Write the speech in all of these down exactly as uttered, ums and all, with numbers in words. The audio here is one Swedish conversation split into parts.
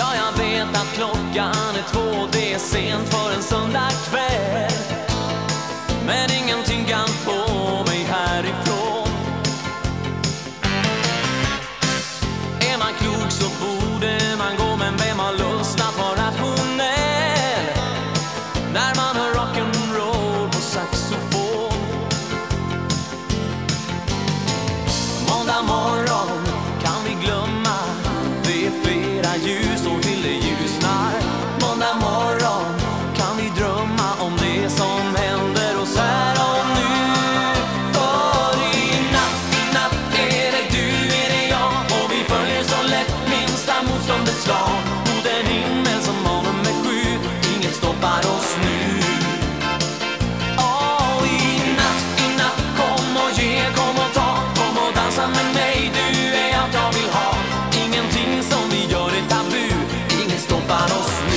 Ja, jag vet att klockan är två, det är sent för en söndag kväll. Men ingenting kan få mig härifrån. Är man klok så borde man gå, men vem har lust att vara rationell när man hör rock'n'roll på saxofon? Måndag morgon kan vi glömma, det är flera ljus och till det ljusnar. Måndag morgon kan vi drömma om det som händer oss här och nu. För i natt, i natt är det du, är det jag, och vi följer så lätt minsta motståndets lag mot en himmel som har nummer sju. Inget stoppar oss nu. Åh, i natt, i natt, kom och ge, kom och ta, kom och dansa med mig. Du är allt jag vill ha. Ingenting som vi gör är tabu. Inget stoppar oss nu.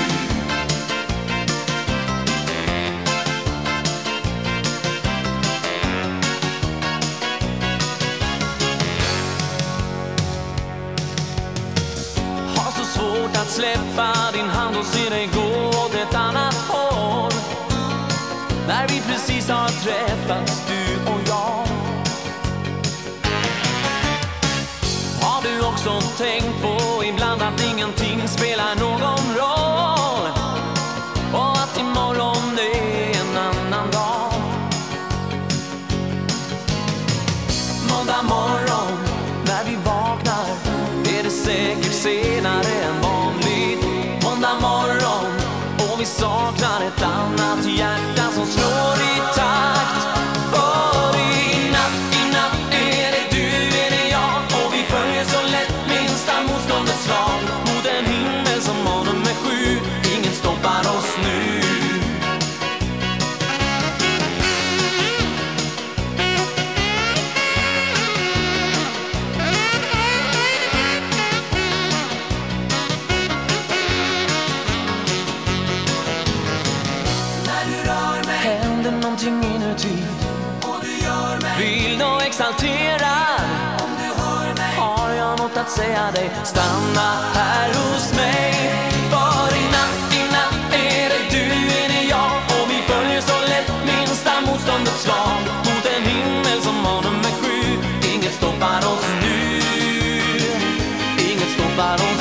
Svårt att släppa din hand och se dig gå åt ett annat håll, när vi precis har träffats, du och jag. Har du också tänkt på ibland att ingenting spelar någon roll, och att imorgon är en annan dag? Måndag morgon när vi vaknar är det säkert senare än vanligt. Måndag morgon och vi saknar ett annat hjärta som slår i takt. För i natt, i natt är det du, är det jag, och vi följer så lätt minsta motståndets lag mot en himmel som har nummer sju. Inget stoppar oss nu. Någonting inuti, och du gör mig vild och exalterad. Om du hör mig har jag något att säga dig, stanna här hos mig. För i natt, i natt är det du, är det jag, och vi följer så lätt minsta motståndets lag mot en himmel som har nummer sju. Inget stoppar oss nu. Inget stoppar oss